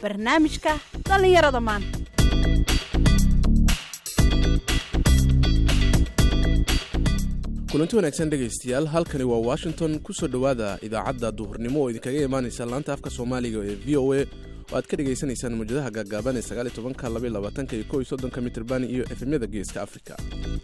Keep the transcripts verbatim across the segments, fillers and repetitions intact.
barnaamijka dhallinyarada maanta. kulanti wanaagsan dhegaystayaal, halkani waa Washington. ku soo dhawaada idaacadda duhurnimo oo idinkaga imaanaysa laanta afka Soomaaliga ee V O A oo aad ka dhageysanaysaan muujadaha gaagaaban ee sagaal iyo toban, laba iyo labaatan iyo kow iyo soddon mitir baan iyo F M-yada Geeska Afrika.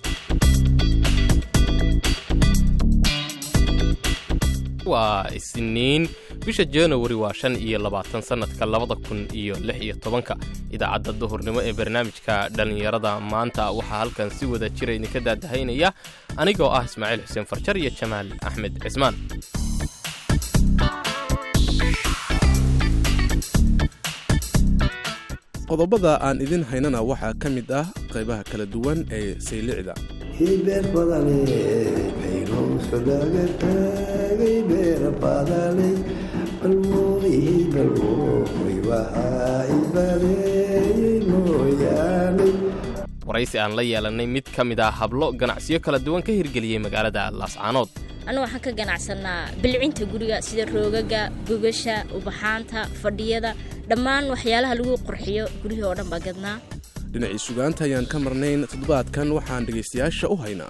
waa Isniin, bisha January waa shan iyo labaatan sanadka labada kun iyo lix iyo tobanka. idaacadda duhurnimo ee barnaamijka dhalinyarada maanta waxaa halkan si wada jira idinka daadahaynaya anigoo ah Ismaaciil Xuseen Farjar iyo Jamaal Axmed Cismaan. qodobada aan idin haynana waxaa ka mid ah qaybaha kala duwan ee saylicda. hibeer badane baynu sodaaga taagay beer badane balwooqii balwooqay waxaa ibadeeyey mooyaane. waraysi aan la yeelanay mid ka mid ah hablo ganacsiyo kala duwan ka hirgeliyey magaalada Laascaanood. anu waxaan ka ganacsanaa bilcinta guriga sida roogaga, gogasha, ubaxaanta, fadhiyada, dhammaan waxyaalaha lagu qurxiyo gurihii oo dhan baa gadnaa. dhinacii sugaanta ayaan ka marnayn toddobaadkan waxaan dhegaystayaasha u haynaa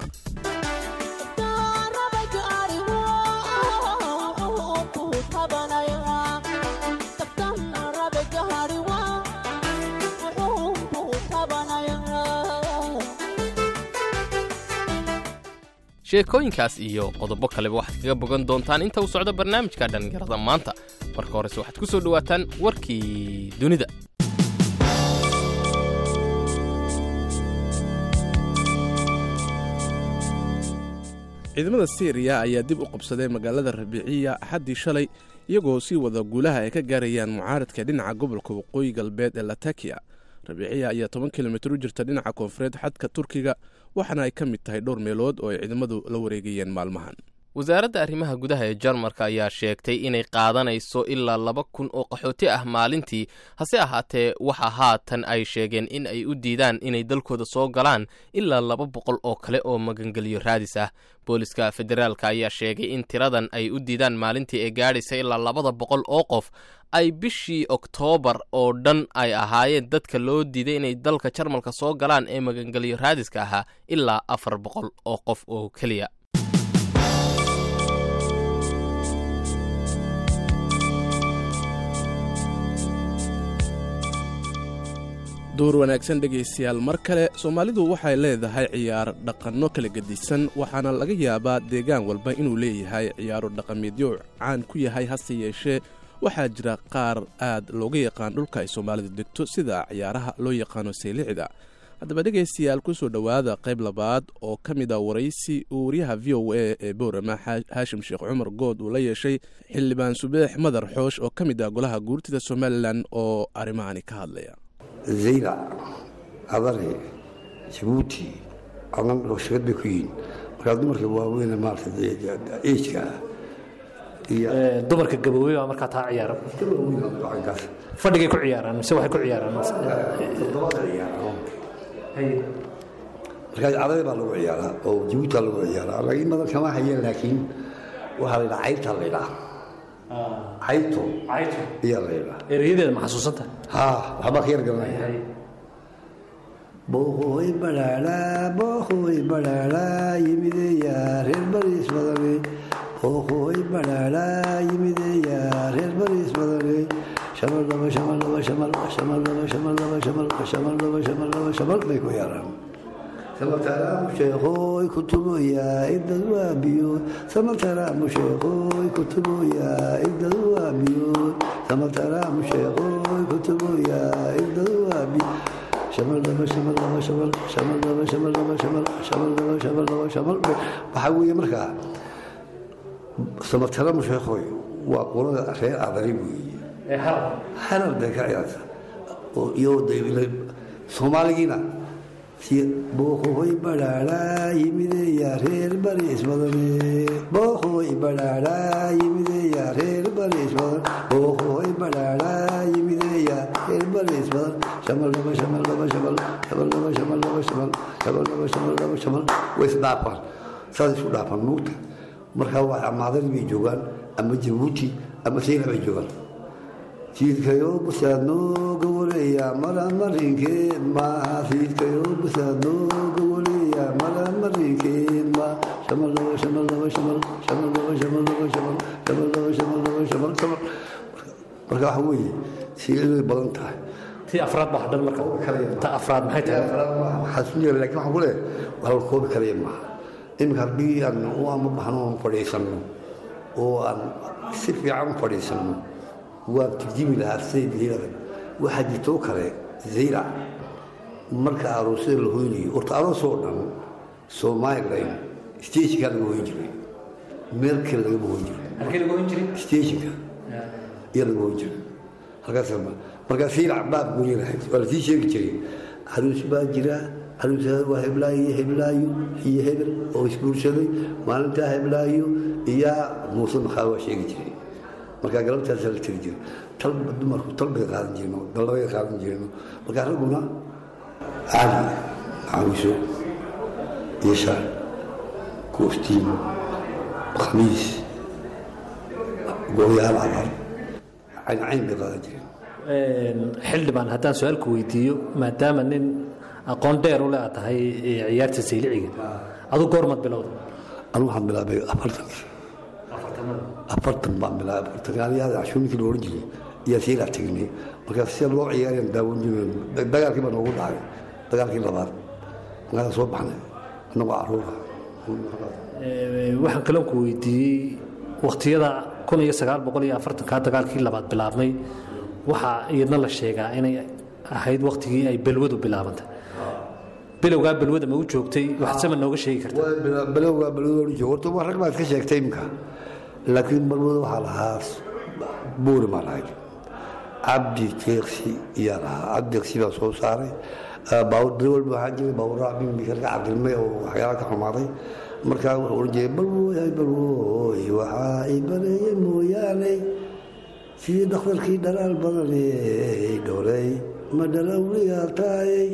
sheekooyinkaas iyo qodobo kaleba waxaad kaga bogan doontaan inta uu socdo barnaamijka dhalinyarada maanta. marka horese waxaad ku soo dhawaataan warkii dunida. ciidamada Syria ayaa dib u qabsaday magaalada Rabiiciya Axaddii shalay, iyagoo sii wada guulaha ay ka gaarayaan mucaaradka dhinaca gobolka waqooyi galbeed ee Latakia. Rabiiciya ayaa toban kilomitir u jirta dhinaca koonfureed xadka Turkiga, waxaana ay ka mid tahay dhowr meelood oo ay ciidamadu la wareegayeen maalmahan. wasaaradda arrimaha gudaha ee Jarmalka ayaa sheegtay inay qaadanayso ilaa laba kun oo qaxooti ah maalintii. hase ahaatee waxa haatan ay sheegeen in ay u diidaan inay dalkooda soo galaan ilaa laba boqol oo kale oo magangeliyo raadis ah. booliska federaalka ayaa sheegay in tiradan ay u diidaan maalintii ee gaadhaysa ilaa labada boqol oo qof ay bishii Oktoobar oo dhan ay ahaayeen dadka loo diiday inay dalka Jarmalka soo galaan ee magangeliyo raadiska ahaa ilaa afar boqol oo qof oo keliya. door wanaagsan dhegaystayaal, mar kale Soomaalidu waxay leedahay ciyaar dhaqanno kala gedisan, waxaana laga yaabaa deegaan walba inuu leeyahay ciyaaro dhaqameedyo caan ku yahay. hase yeeshee waxaa jira qaar aad looga yaqaan dhulka ay Soomaalidu degto, sida ciyaaraha loo yaqaano saylicda. haddaba dhegaystayaal, ku soo dhowaada qayb labaad oo ka mid ah waraysi uu wariyaha V O A ee Boorama Haashim Sheekh Cumar Good uu la yeeshay xildhibaan Subeex Madar Xoosh oo ka mid ah golaha guurtida Somaliland oo arrimahani ka hadlaya. zayla adare Djibouti anan oo shaqad bay ku yihiin markaa dumarka waaweyn maarta eejka iyo dumarka gabowey waa markaa taa ciyaaro fadhigay ku ciyaaraan mise waxay ku ciyaaraan toddobaad ciyaaro hay markaa adare baa lagu ciyaaraa oo Djibouti lagu ciyaaraa laakiin madan kama hayeen laakiin waxa la caybta la ilaa عيتو عيتو يلا يلا ereyada ma xasuusanta ها waxba ka yar garanay boohoy balala boohoy balala yimideya reer baris madane boohoy balala yimideya reer baris madane shamal laba shamal laba shamal shamal laba shamal laba shamal shamal laba shamal laba shamal bay ku yaraan samatara musheekhoy kutuboya idadwaabiyo samatara musheekhoy kutuboya idadwaabiyo samatara musheekhoy kutuboya idadwaabiyo shamal laba shamal laba shamal shamal laba shamal laba shamal shamal laba shamal laba shamal waxa weeye markaa samatara musheekhoy waa qolada reer adari weeye ee harar harar bay ka ciyaarta oo iyo deebilay Soomaaligiina boohoy balala yimideya reer baris madane boohoy balala yimideya reer baris madane boohoy balala yimideya reer baris madane shamal laba shamal laba shamal shamal laba shamal laba shamal shamal laba shamal laba shamal way isdhaafaan saas isu dhaafaan nuugta markaa waa amaadan bay joogaan ama Djibouti ama Sayla bay joogaan siidkayo busaadnoo goboleeya maramarinkeed maaha siidkayo busaadnoo goboleeya maramarinkeed ma shamal laba shamal laba shamal shamal laba shamal laba shamal shamal laba shamal laba shamal shamal marka waxa weeye siilay badan tahay tii afraad baa hadhan marka ta afraad maxay tahay xasuuliya laakiin waxaan ku leeyahay waa la koobi karaya maaha iminka haddii aan u ama baxno oon fadhiisanno oo aan si fiican u fadhiisanno waan turjimi lahaa sayidhiilada waxaa jirtoo kale zayra marka aroosyada la hoynayo horta aroos oo dhan somalilan stationka laga hoyn jiray meel kale lagama hoyn jiray halkee lagu hoyn jiray stationka iyo laga hoyn jiray halkaas markaa zayra baab gooni lahayd waa lasii sheegi jiray aroos baa jira aroosada waa heblaayo iyo heblaayo iyo hebel oo isguursaday maalintaa heblaayo iyaa muuse maxaa waa sheegi jiray markaa galabtaasaa la tiri jiray talba dumarku talbay qaadan jirno dallabay qaadan jirno markaa ragguna cali caawiso iyo shaar kooftiin khamiis gooyaal cabar cayncayn bay qaadan jireen xildhibaan haddaan su-aalku weydiiyo maadaama nin aqoon dheer u le aad tahay ciyaarta sayliciga aduu goormaad bilowda anu waxaan bilaabay afartankii afartan baan bilaabay afartanki aniga cashuurninkii la ohan jiray ayaa siilaa tegnay markaa sida loo ciyaarayaan daawan jirin dagaalkii baa noogu dhacay dagaalkii labaad markaa soo baxnay annagoo caruura waxaan kaloo ku weydiiyey wakhtiyada kun iyo sagaal boqol iyo afartankaa dagaalkii labaad bilaabmay waxaa iyadna la sheegaa inay ahayd wakhtigii ay balwadu bilaabantay bilowgaa balwada ma u joogtay waxaad sama nooga sheegi kartaa bilowgaa balwada joog horta waa rag baad ka sheegtay imka laakiin balwada waxaa lahaa buuri maa lahayd cabdi jeeksi iyaa lahaa cabdi jeeksi baa soo saaray baawur dawal waxaa jiray baawuraa bimika ka cadilmay oo waxyaala ka xumaaday markaa wuxuu ohan jiray balwooy balwooy waxaa i bareeyey mooyaane sidii dhakhtarkii dhalaal badaney dhowlay ma dhalawliyaa taayey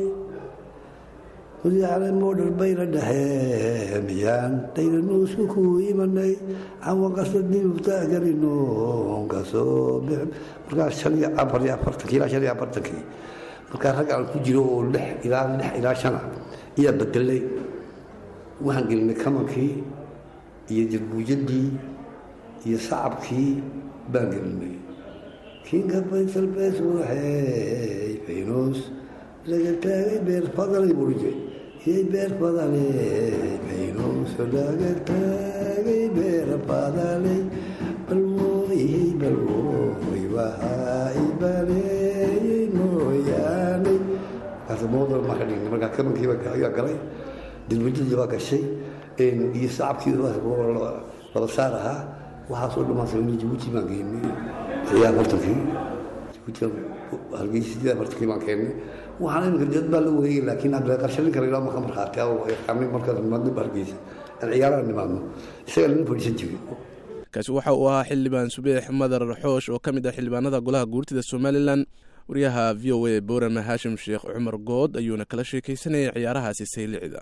wadiicale moodhar bayna dhexee miyaan daynanuusku kuu imanay cawanqasadibubtaagarino kasoo bixin markaa shan iyo afar iyo afartankii ilaa shan iyo afartankii markaa rag aan ku jiro oo lix ilaa lix ilaa shana iyaa bedelay waxaan gelinay kamankii iyo dirbuujadii iyo sacabkii baan gelinay kinka faysal bees waxay faynoos laga taagay beer fadalay buuje iyay beer fadalay faynoos laga taagay beer fadalay balwooyey balwooy waxaa i baleeyey mooyaane markaas moodal maa ka dhignay markaa kamankiiba ayaa galay dilbajadii baa gashay iyo sacabkii laba saar ahaa waxaasoo dhammaan jabuuti baan geynay ayaa afartankii jabuuti halgeysidii afartankii baan keennay waxaan iminka dad baa la wareegay laakiin aan qarshalin kara ilaa marka markhaati ah oo yaqaanay markaas nimaadnaba hargeysa aan ciyaaraha nimaadno isagaa lama fadhiisan jirin kaasi waxa uu ahaa xildhibaan subeex madar xoosh oo ka mid ah xildhibaanada golaha guurtida somalilan wariyaha v o a boorama haashim sheekh cumar good ayuuna kala sheekaysanayay ciyaarahaasi saylicida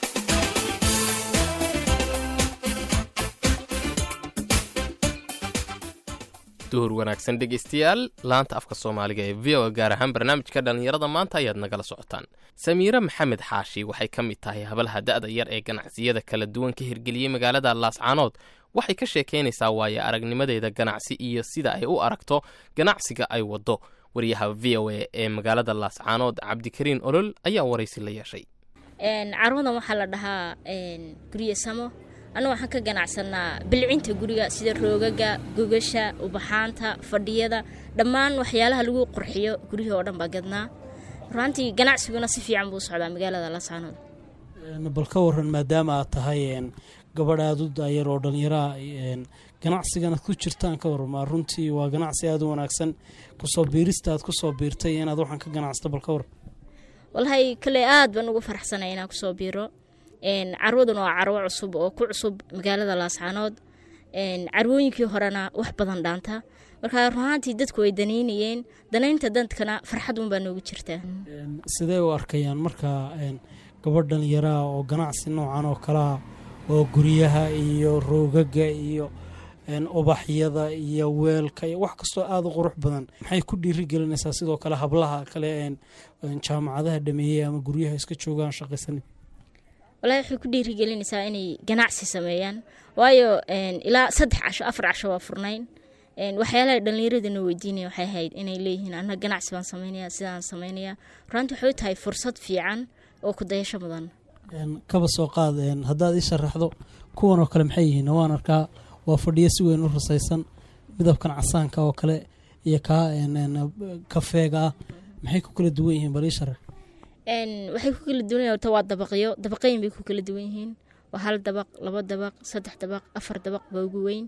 duhur wanaagsan dhegaystayaal laanta afka soomaaliga ee v o gaar ahaan barnaamijka dhallinyarada maanta ayaad nagala socotaan samiire maxamed xaashi waxay ka mid tahay hablaha da'da yar ee ganacsiyada kala duwan ka hirgeliyey magaalada laascaanood waxay ka sheekaynaysaa waaye aragnimadeeda ganacsi iyo sida ay u aragto ganacsiga ay waddo wariyaha v o a ee magaalada laascaanood cabdikariin olol ayaa waraysi la yeeshay carwadan waxaa la dhahaa gurye samo anna waxaan ka ganacsanaa bilcinta guriga sida roogaga gogasha ubaxaanta fadhiyada dhammaan waxyaalaha lagu qurxiyo guryihii oo dhan baa gadnaa runtii ganacsiguna si fiican buu socdaa magaalada laascaanood bal ka waran maadaama aad tahay gabadh aada u daayar oo dhallinyaraha ganacsigana ku jirtaan ka warama runtii waa ganacsi aada u wanaagsan kusoo biirista aad kusoo biirtay inaad waxaan ka ganacsato bal ka waran walahi kale aad baan ugu faraxsanay inaan kusoo biiro carwadan waa carwo cusub oo ku cusub magaalada laascaanood carwooyinkii horena wax badan dhaanta markaa runaantii dadku way danaynayeen danaynta dadkana farxad unbaa noogu jirtaa sidee u arkayaan markaa gabadh dhallinyaraha oo ganacsi noocan oo kalea oo guryaha iyo roogaga iyo ubaxyada iyo weelka iyo wax kastoo aada u qurux badan maxay ku dhiirigelinaysaa sidoo kale hablaha kale jaamacadaha dhameeyey ama guryaha iska joogaan shaqaysan? walahi waxay ku dhiirigelinaysaa inay ganacsi sameeyaan, waayo ilaa saddex casho afar casho waa furnayn. waxyaalaha dhallinyaradana weydiinaya waxay ahayd inay leeyihiin anna ganacsi baan sameynaya sidaan sameynaya. runtii waxay tahay fursad fiican oo ku dayasho mudan. kaba soo qaad haddaad ii sharaxdo kuwan oo kale maxay yihiin? waan arkaa waa fadhiyo si weyn u rasaysan, midabkan casaanka oo kale iyo kaa kafeega ah, maxay ku kala duwan yihiin? bal ii sharax. waxay ku kala duwan yihiin waa dabaqyo dabaqayn bay ku kala duwan yihiin. waa hal dabaq, laba dabaq, saddex dabaq, afar dabaq baa ugu weyn.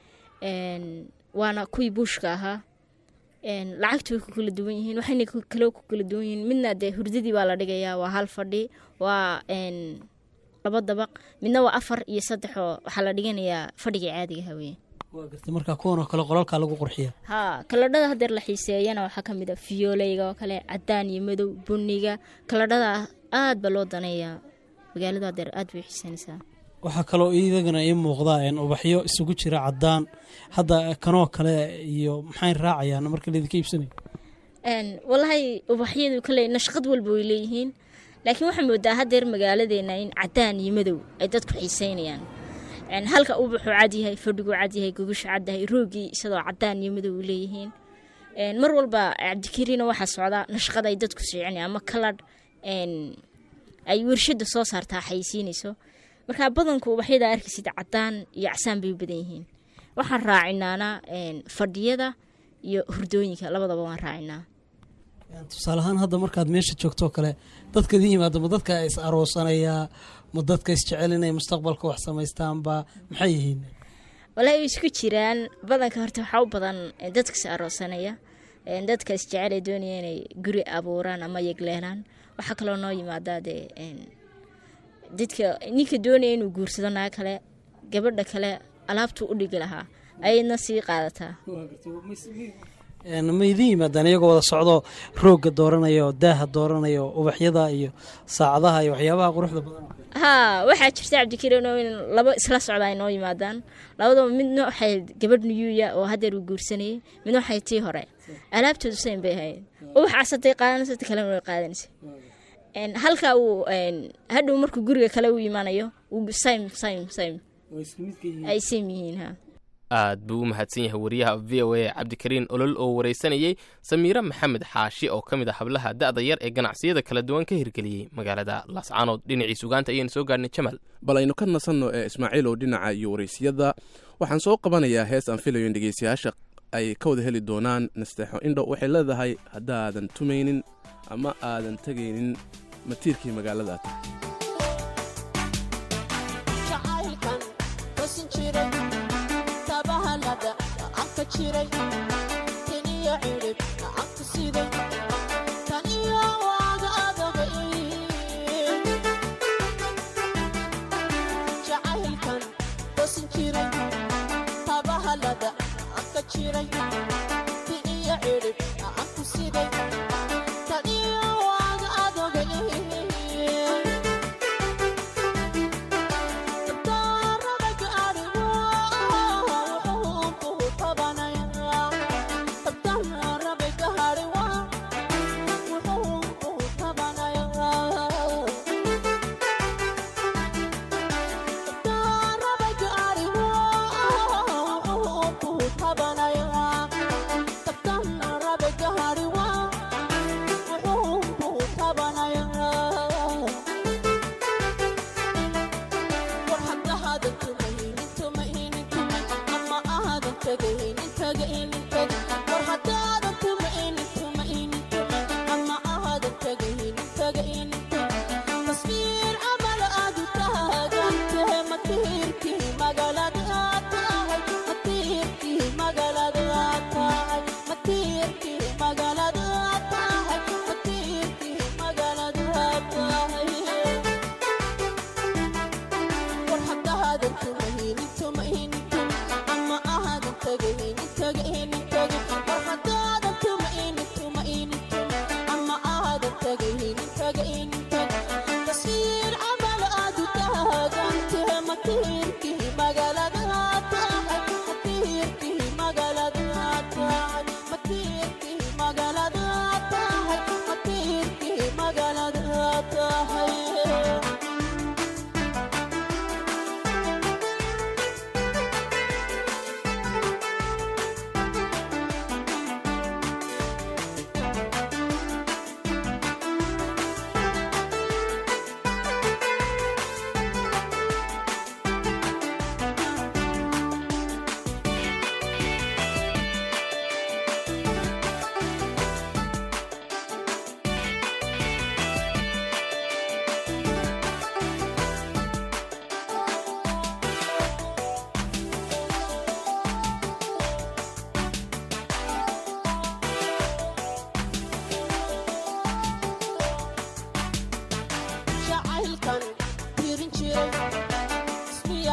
waana kuwii buushka ahaa. lacagtu way ku kala duwan yihiin, waxayna kale ku kala duwan yihiin. midna dee hurdadii baa la dhigayaa, waa hal fadhi, waa laba dabaq, midna waa afar iyo saddex oo waxaa la dhiganayaa fadhigii caadiga haweye. waa gartay markaa kuwan oo kale qolalkaa lagu qurxiya? haa, kaladhada hadeer la xiiseeyana waxaa ka mid a fiyoolayga oo kale, cadaan iyo madow, buniga. kaladhada aad ba loo daneeyaa, magaalada hadeer aad bay xiisanaysaa. waxaa kaloo idagana ii muuqdaa ubaxyo isugu jira cadaan. hadda kanoo kale iyo maxay raacayaan marka laydinka iibsanay? walahi ubaxyadu kale nashqad walba way leeyihiin, laakiin waxaa moodaa hadeer magaaladeena in cadaan iyo madow ay dadku xiiseynayaan. halka ubaxuu cadyahay, fadhiguu cadyahay, gogusha cadyahay, roogii isagoo cadaan iyo madow leeyihiin. mar walba cabdikariina waxaa socdaa nashqad ay dadku siicinayaan ama kaladh ay warshada soo saartaa xaysiinayso. markaa badanku ubaxyada arkaysid cadaan iyo casaan bay u badan yihiin. waxaan raacinaana fadhiyada iyo hurdooyinka labadaba waan raacinaa. tusaale ahaan hadda markaad meesha joogtoo kale dadka idin yimaado ma dadka is aroosanayaa, ma dadka isjecel inay mustaqbalka wax samaystaanba, maxay yihiin? walaahi way isku jiraan. badanka horta waxaa u badan dadka is aroosanaya, dadka isjecel ee doonaya inay guri abuuraan ama yegleelaan. waxaa kaloo noo yimaadaa dee dadka ninka doonaya inuu guursado naag kale, gabadha kale alaabtuu u dhigi lahaa ayadna sii qaadataa. ma idin yimaadaan iyagoo wada socdo roogga dooranayo, daaha dooranayo, ubaxyada iyo saacadaha iyo waxyaabaha quruxda badan? haa, waxaa jirta cabdikariin oo in laba isla socda ay noo yimaadaan. labadaba midna waxay gabadh nuyuuya oo hadeer uu guursanayay, midna waxay tii hore. alaabtoodu sayn bay ahayd. ubaxaas haday qaadanaysa ta kalena way qaadanaysa. halka uu hadhow markuu guriga kale u imaanayo same same same ay same yihiin. ha aad buu u mahadsan yahay wariyaha v o a cabdikariin olol oo waraysanayay samiire maxamed xaashi oo ka mid ah hablaha da'da yar ee ganacsiyada kala duwan ka hirgeliyey magaalada laascaanood. dhinacii sugaanta ayaynu soo gaarnay Jamal. bal aynu ka nasanno ee Ismaaciil oo dhinaca iyo waraysiyada. waxaan soo qabanayaa hees aan filayo in dhegeystayaasha ay ka wada heli doonaan. nasteexo indho waxay leedahay haddaadan tumaynin ama aadan tegaynin matiirkii magaalada. Bye.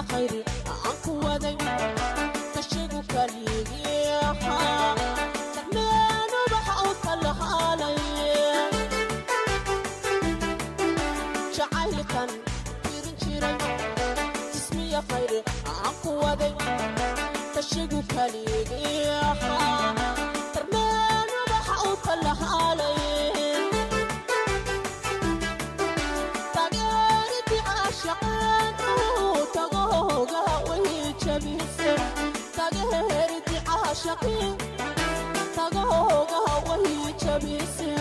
خير عنك وذي تشيق كليها من وبحوك الحالي شعيل كان يرن شيري اسمي يا خير عنك وذي تشيق كليها من وبحوك الحالي عاشقين تقوها وهي جبيسي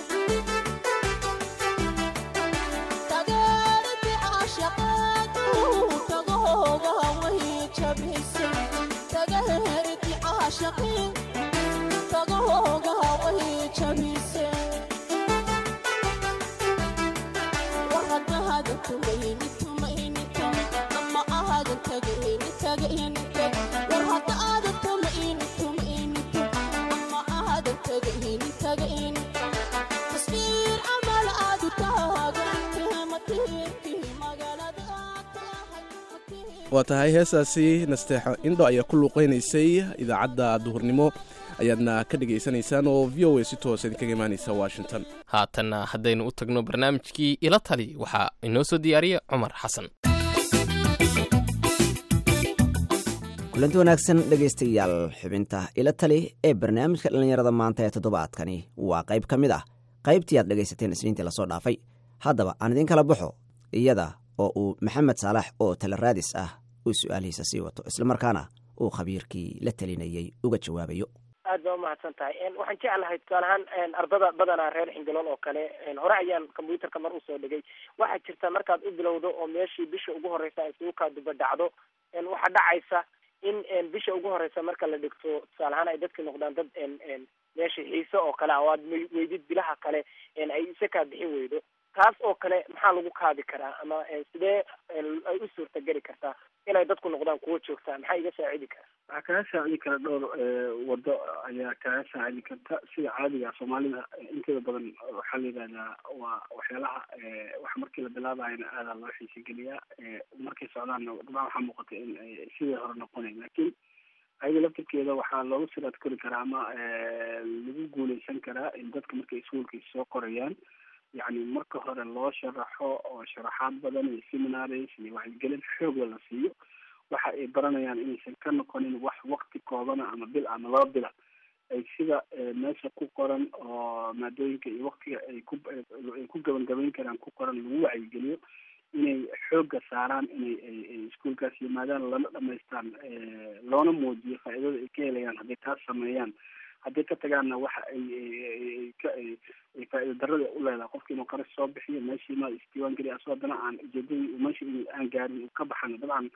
تقارب عاشقين تقوها وهي جبيسي تقارب عاشقين تقوها وهي جبيسي وهذا هذا تميني تميني أما هذا تقيني تقيني وهذا هذا تميني تميني أما هذا تقيني تقيني تصوير عمل عاد تاغن متين مقالة waa tahay heesaasi nasteexo indho ayaa ku luuqaynaysay idaacadda duhurnimo ayaadna ka dhegaysanaysaan oo v o a si toos idinkaga imaanaysa washington. haatanna haddaynu u tagno barnaamijkii ila tali waxaa inoo soo diyaariya cumar xasan. kulanti wanaagsan dhegaystayaal, xubinta ila tali ee barnaamijka dhallinyarada maanta ee toddobaadkani waa qayb ka mid ah qaybtii aad dhegaysateen isniintii lasoo dhaafay. haddaba aan idin kala baxo iyada oo uu maxamed saalax oo tala raadis ah uu su-aalihiisa sii wato islamarkaana uu khabiirkii la talinayey uga jawaabayo. aad baa umahadsan tahay. waxaan jeclahay tusaale ahaan ardada badanaa reer xingilool oo kale hore ayaan combyuutarka mar usoo dhigay. waxaa jirta markaad u bilowdo oo meeshii bisha ugu horeysa ay isugu kaa duba dhacdo waxaa dhacaysa in bisha ugu horeysa marka la dhigto tusaale ahaan ay dadka noqdaan dad meesha xiise oo kale oo aad weydid bilaha kale ay isa kaa bixin weydo. taas oo kale maxaa lagu kaabi karaa ama sidee ay u suurtageli kartaa inay dadku noqdaan kuwo joogtaa? maxaa iga saacidi kara? waxaa kaga saacidi kara dhowr wado ayaa kaga saacidi karta. sida caadiga soomaalida inteeda badan waxaa la yidhahdaa waa waxyaalaha wax markii la bilaabayana aadaa loo xiisageliyaa, markay socdaanna dabcan waxaa muuqata in sidii hore noqonayn. laakiin ayada laftirkeeda waxaa loogu siraad kori karaa ama lagu guuleysan karaa in dadka markay iskuulka soo qorayaan yani marka hore loo sharaxo oo sharaxaad badan iyo seminaries iyo wacyigelin xoogla la siiyo. waxa ay baranayaan inaysan ka noqonin wax wakti koobana ama bil ama laba bila, ay sida meesha ku qoran oo maadooyinka iyo waktiga ay ku ay ku gabagabayn karaan ku qoran lagu wacyigeliyo, inay xooga saaraan inay ay iskuulkaas yimaadaan lana dhamaystaan, loona muujiyo faa'iidada ay ka helayaan hadday taas sameeyaan. hadday ka tagaanna waxa ay ka ay faa'iido darrada u leedahay qofka inuu qarash soo bixiyo meeshii ma isdiiwaan geliya asoo haddana aan ujeedadii meesha in aan gaarin uu ka baxana dabcan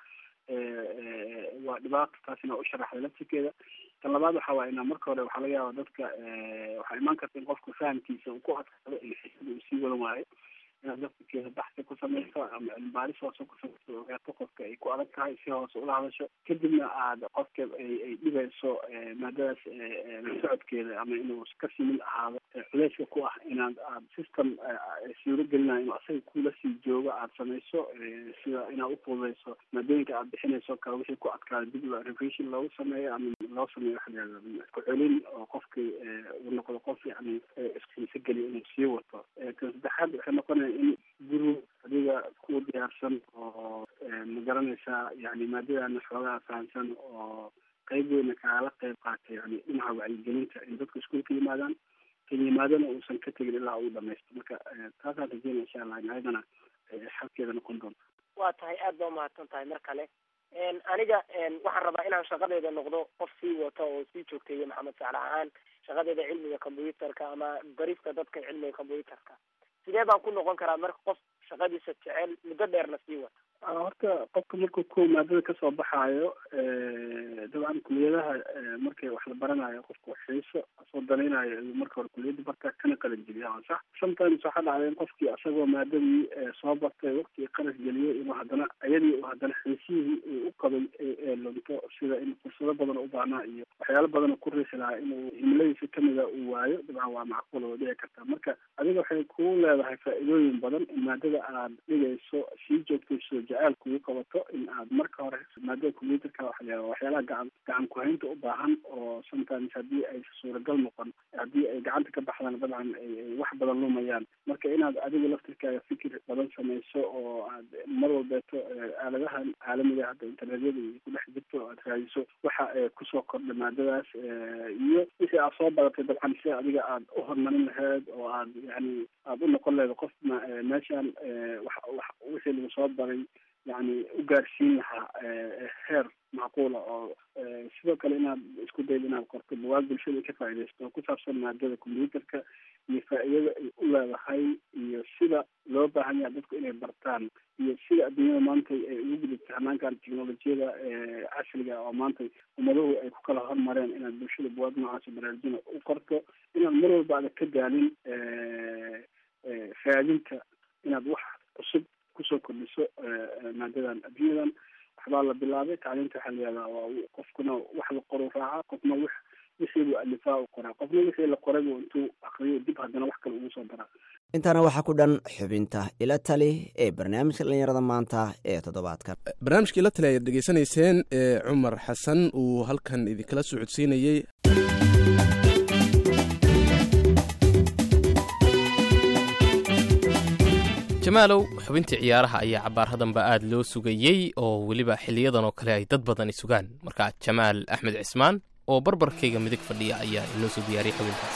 waa dhibaato taasina u sharaxday laftirkeeda. tan labaad waxa waa inaa marka hore waxaa laga yaaba dadka waxaa imaan karta in qofka fahamkiisa uu ku adkaado in xisada uu sii wadan waayo, inaad laftirkeeda baxsi ku samayso ama cilmibaaris hoose ku samayso, ogaato qofka ay ku adag tahay si hoose ula hadasho, kadibna aad qofka ay ay dhibayso maadadaas la socodkeeda ama inuu ka simin ahaado culeyska ku ah inaad aad system suuro gelinayo inuu asaga kula sii joogo aad samayso, sida inaad u fududeyso maadooyinka aad bixinayso kale wixii ku adkaada dib revision loogu sameeyo ama loo sameeyo waxa la yidhahda isku celin oo qofkii uu noqdo qof yani isxiise geliyo inuu sii wato. kan saddexaad waxay noqonaya in guru adiga ku diyaarsan oo ma garanaysaa yani maadadana xoogaa fahamsan oo qayb weyna kaala qayb qaatay yani dhinaca wacyigelinta in dadka iskuulka yimaadaan, kan yimaadana uusan ka tegin ilaa uu dhamaysto. marka taasaan rajeynaya insha allah in ayadana xalkeeda noqon doonto. waa tahay aad baa umahadsan tahay mar kale. aniga waxaan rabaa inaan shaqadeeda noqdo qof sii wata oo sii joogteeya maxamed saalax ahaan shaqadeeda cilmiga combyuutarka ama barista dadka cilmiga combyuutarka. sidee baan ku noqon karaa marka qof shaqadiisa jecel muddo dheerna sii wata? horta qofka markuu ko maadada kasoo baxaayo dabcan kuliyadaha markay wax la baranayo qofka xiiso asoo danaynayo inuu marka hore kuliyada bartaa kana qalan geliya waa sax. sometimes waxaa dhacda in qofkii asagoo maadadii soo bartay waqtigii qaras geliyay inuu haddana iyadii uu haddana xiisihii uu u qabay ee lunto, sida in fursado badan u baahnaa iyo waxyaalo badan ku riisi lahaa inuu himiladiisa kamida uu waayo. dabcan waa macquul oo dhici karta. marka adiga waxay ku leedahay faa'iidooyin badan in maadada aad dhigayso si sii joogtayso jaceyl kugu qabato in aad marka hore maadada computerka waxa la waxyaalaha gacan gacan ku-haynta u baahan oo sometimes haddii ay suuragal noqon haddii ay gacanta ka baxdaan dabcan ay wax badan lumayaan marka inaad adiga laftirkaaga fikir badan samayso oo aad mar walbeeto aaladahan caalamiga hadda internetyada ku dhex jirto oo aad raadiso waxa kusoo kordha maadadaas iyo wixii aad soo badatay dabcan si adiga aad u horumarin lahayd oo aad yani aada u noqon lahayd qof meeshaan wixii lagu soo baray yani u gaarsiin lahaa heer macquula oo sidoo kale inaad isku daydo inaad qorto buwaag bulshada ka faaidaysto oo ku saabsan maadada computerka iyo faa-iidada ay u leedahay iyo sida loo baahan yahay dadku inay bartaan iyo sida adduunyada maanta ay ugu gudubta hanaankan technolojiyada casriga oo maanta ummaduhu ay ku kala hormareen inaad bulshada buwaag noocaas baraarujina u qorto inaad mar walba adag ka daalin raadinta inaad wax cusub kusoo kordhiso maadadan adduunyadan waxbaa la bilaabay tacliinta waxaa layihahdaa waa qofkuna wax la qoru raaca qofna w wixii buu alifaa u qoraa qofna wixii la qoray buu intuu akriyo dib haddana wax kale ugu soo daraa intaana waxaa ku dhan xubinta ila tali ee barnaamijka dhalinyarada maanta ee toddobaadkan barnaamijka ila tali ayaad dhegeysanayseen ee cumar xasan uu halkan idinkala socodsiinayey jamaalow xubintii ciyaaraha ayaa cabaarhadanba aad loo sugayey oo weliba xiliyadan oo kale ay dad badani sugaan marka jamaal axmed cismaan oo barbarkayga midig fadhiya ayaa inoo soo diyaariyay xubintaas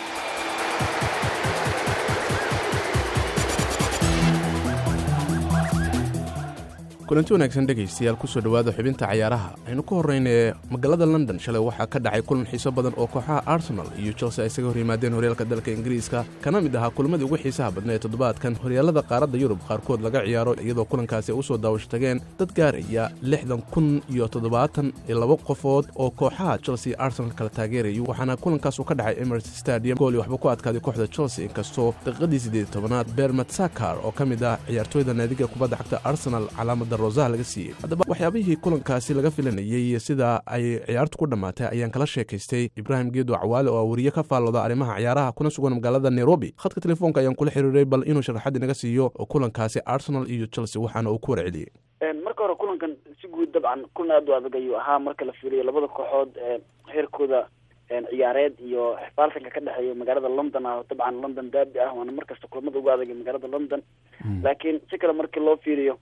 kulanti wanaagsan dhegaystayaal kusoo dhowaada xubinta cayaaraha aynu ku horraynee magaalada london shalay waxaa ka dhacay kulan xiiso badan oo kooxaha arsenal iyo chelsea ay isaga hor yimaadeen horyaalka dalka ingiriiska kana mid ahaa kulamadii ugu xiisaha badna ee toddobaadkan horyaalada qaaradda yurub qaarkood laga ciyaaro iyadoo kulankaasi ay u soo daawasho tageen dad gaaraya lixdan kun iyo toddobaatan iyo laba qofood oo kooxaha chelsea arsenal kala taageerayo waxaana kulankaas uu ka dhacay emirates stadium gool iyo waxba ku adkaaday kooxda chelsea inkastoo daqiiqadii siddeed iyo tobanaad bermat sakar oo ka mid ah ciyaartooyda naadiga kubadda cagta arsenal calaamada rosaha laga siiyey haddaba waxyaabihii kulankaasi laga filanayey sida ay ciyaartu ku dhammaatay ayaan kala sheekaystay ibraahim geedo cawaale oo wariye ka faallooda arrimaha ciyaaraha kuna sugan magaalada nairobi khadka telefoonka ayaan kula xiriiray bal inuu sharaxaad inaga siiyo kulankaasi arsenal iyo chelsea waxaana uu ku warceliyey marka hore kulankan si guud dabcan kulan aad u adag ayuu ahaa marka la fiiriyo labada kooxood heerkooda ciyaareed iyo xifaaltanka ka dhexeeya magaalada london ah dabcan london daabi ah waana markasta kulamada ugu adag magaalada london laakiin si kale markii loo fiiriyo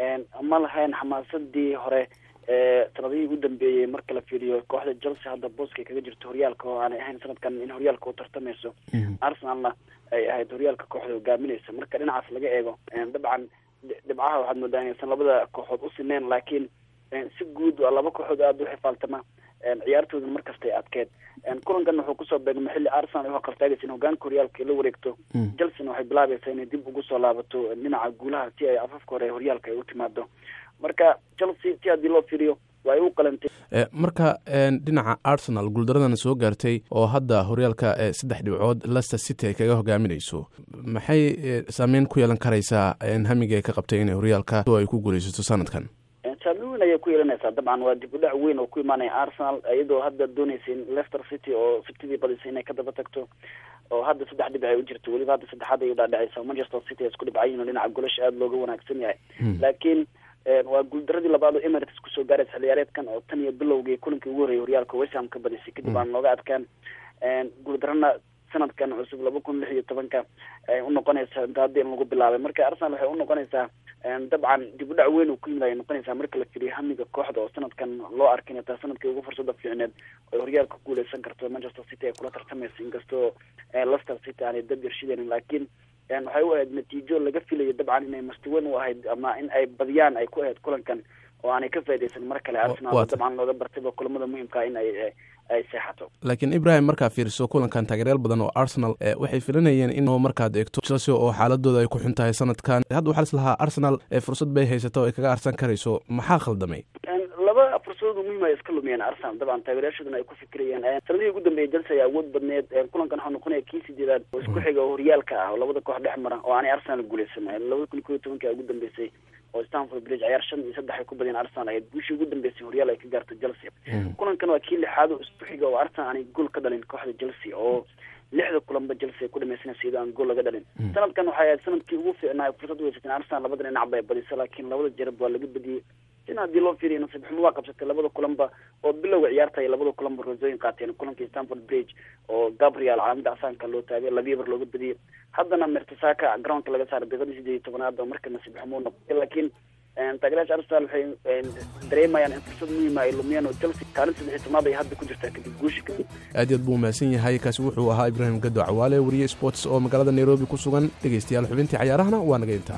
ma lahayn xamaasadii hore sanadihii ugu dambeeyey marka la fiiriyo kooxda chelsea hadda booska kaga jirto horyaalka oo aanay ahayn sanadkan in horyaalka u tartamayso arsenalna ay ahayd horyaalka kooxda hogaaminaysa marka dhinacaas laga eego dabcan dhibcaha waxaad moodaa inaysan labada kooxood u sineen laakiin si guud waa laba kooxood aada u xifaaltama ciyaartoodana markasta ay adkeed kulankan wuxuu kusoo beegmay xilli arsenal ay uhaqaltaagaysa in hogaanka horyaalka ay la wareegto chelsea waxay bilaabaysaa inay dib ugu soo laabato dhinaca guulaha si ay afafka hore horyaalka ay u timaado marka chelsea si haddii loo fiiriyo waa ay u qalantay marka dhinaca arsenal guuldaradana soo gaartay oo hadda horyaalka saddex dhibcood leicester city ay kaga hogaaminayso maxay saameyn ku yeelan karaysaa hamiga ay ka qabtay inay horyaalka ay ku guulaysato sanadkan saameyn weyn ayay ku yeelanaysaa dabcan waa dib u dhac weyn oo ku imaanaya arsenal iyadoo hadda doonaysa in leicester city oo sabtidii badisay inay ka daba tagto oo hadda saddex dhibic ay u jirto weliba hadda saddexaad ay udhaadhacaysa manchester city ay isku dhibcayiin oo dhinaca golasha aada looga wanaagsan yahay laakiin waa guuldaradii labaad oo emirates kusoo gaaraysa xilciyaareedkan oo tan iyo bilowgii kulankii ugu horreeyay horyaalka west ham ka badisay kadib aan looga adkaan guuldarana sanadkan cusub laba kun lix iyo tobanka ay unoqonaysaa inta hadda in lagu bilaabay marka arsenal waxay unoqonaysaa dabcan dib u dhac weyn uu ku yimid ay noqonaysaa marka la firiyo hamiga kooxda oo sanadkan loo arkin taa sanadkii ugu fursada fiicneed oo horyaalka guuleysan karto manchester city ay kula tartamaysa inkastoo leicester city aanay dab yarshideen laakiin waxay u ahayd natiijo laga filayo dabcan inay mastiwen u ahayd ama in ay badiyaan ay ku ahayd kulankan oo aanay ka faa'idaysan mar kale arsenal dabcan looga bartayba kulamada muhiimka in ay ay seexato laakiin ibrahim markaa fiiriso kulankan taageeryaal badan oo arsenal waxay filanayeen in markaad eegto chelsea oo xaaladooda ay ku xun tahay sanadkan hadda waxaa lislahaa arsenal fursad bay haysato o ay kaga arsan karayso maxaa khaldamay laba fursadood muhiim ay iska lumiyeen arsenal dabcan taageerayaashoodana ay ku fikirayeen sanadihii ugu dambeeyay chelsea ayaa awood badneed kulankan waxaa noqonaya kii sideedaad oo isku xiga oo horyaalka ah oo labada koox dhex mara oo aanay arsenal guuleysan labada kun iyo tobanka ugu dambeysay oo Stamford Bridge ciyaar shan iyo saddex ay ku badiyeen Arsenal ay guushii ugu dambeysay horyaal ay ka gaartay Chelsea kulankan waa kii lixaad oo isku xiga oo Arsenal aanay gool ka dhalin kooxda Chelsea oo lixda kulanba Chelsea ku dhamaysanaysa iyadoo aan gool laga dhalin sanadkan waxay ahayd sanadkii ugu fiicnaa fursad u haysatay Arsenal labada dhinac bay badisay laakiin labada jeer waa laga badiyay in haddii loo fiiriyo nasiib xumo waa qabsatay labada kulanba oo bilowga ciyaarta ay labada kulanba roosooyin qaateen kulankii Stamford Bridge oo Gabriel calaamada asaanka loo taagay laba bar looga badiyay haddana Mertesacker groundka laga saaray daqiiqadii sideed iyo tobanaad oo markii nasiib xumo noqday laakiin taageerayaasha Arsenal waxay dareemayaan in fursad muhiim ah ay lumiyaan oo Chelsea kaalin saddex iyo tobanaad ay hadda ku jirtaa kadib guusha aad iyo aad buu mahadsan yahay kaasi wuxuu ahaa Ibrahim Gado Cawaale wariye sports oo magaalada Nairobi ku sugan dhegeystayaal xubintii ciyaarahana waa naga intaa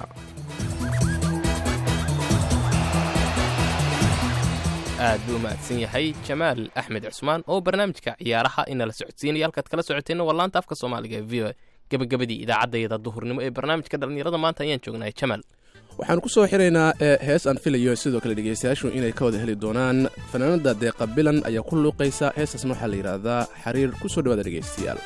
aad buu mahadsan yahay Jamaal Axmed Cusmaan oo barnaamijka ciyaaraha inala socodsiinaya halkaad kala socoteen waa laanta afka Soomaaliga ee V O A gabagabadii idaacadda duhurnimo ee barnaamijka dhalinyarada maanta ayaan joognaa Jamaal waxaan ku soo xiraynaa hees aan filayo sidoo kale dhegeystayaashu inay ka wada heli doonaan fanaanada Deeqa Bilan ayaa ku luuqaysa heestaasna waxaa la yiraahdaa xariir ku soo dhawaada dhegeystayaal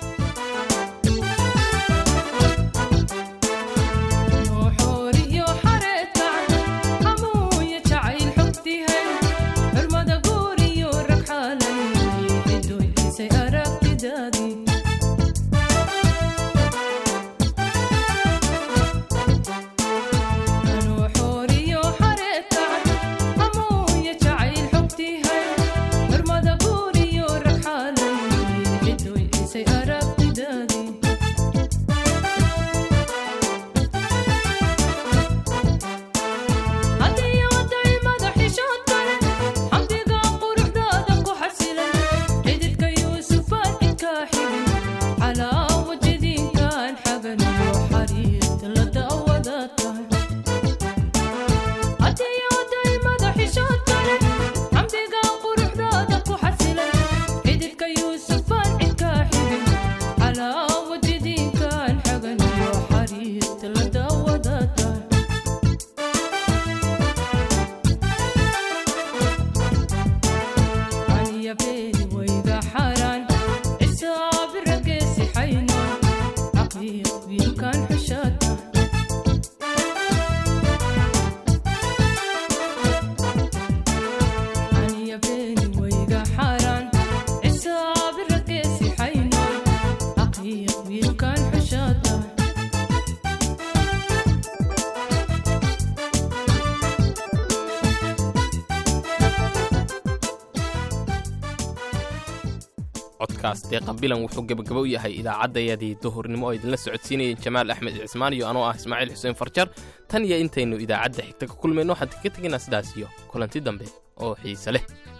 Deeqa Bilan wuxuu gabagabo u yahay idaacadayadii duhurnimo oo idinla socodsiinayeen Jamaal Axmed Cismaan iyo anoo ah Ismaaciil Xuseen Farjar tan iyo intaynu idaacadda xigta ka kulmayno waxaan ka tegaynaa sidaas iyo kulanti dambe oo xiiso leh